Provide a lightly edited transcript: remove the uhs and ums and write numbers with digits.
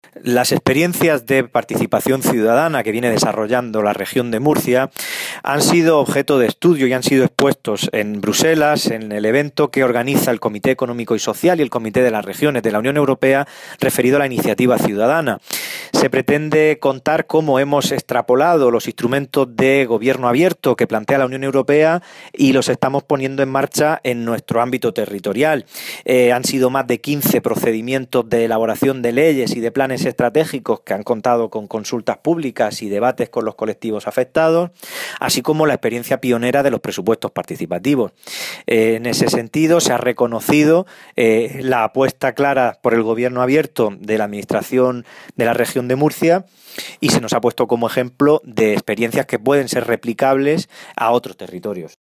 Las experiencias de participación ciudadana que viene desarrollando la región de Murcia han sido objeto de estudio y han sido expuestos en Bruselas, en el evento que organiza el Comité Económico y Social y el Comité de las Regiones de la Unión Europea referido a la iniciativa ciudadana. Se pretende contar cómo hemos extrapolado los instrumentos de gobierno abierto que plantea la Unión Europea y los estamos poniendo en marcha en nuestro ámbito territorial. Han sido más de 15 procedimientos de elaboración de leyes y de planes estratégicos que han contado con consultas públicas y debates con los colectivos afectados, así como la experiencia pionera de los presupuestos participativos. En ese sentido, se ha reconocido la apuesta clara por el gobierno abierto de la Administración de la región de Murcia y se nos ha puesto como ejemplo de experiencias que pueden ser replicables a otros territorios.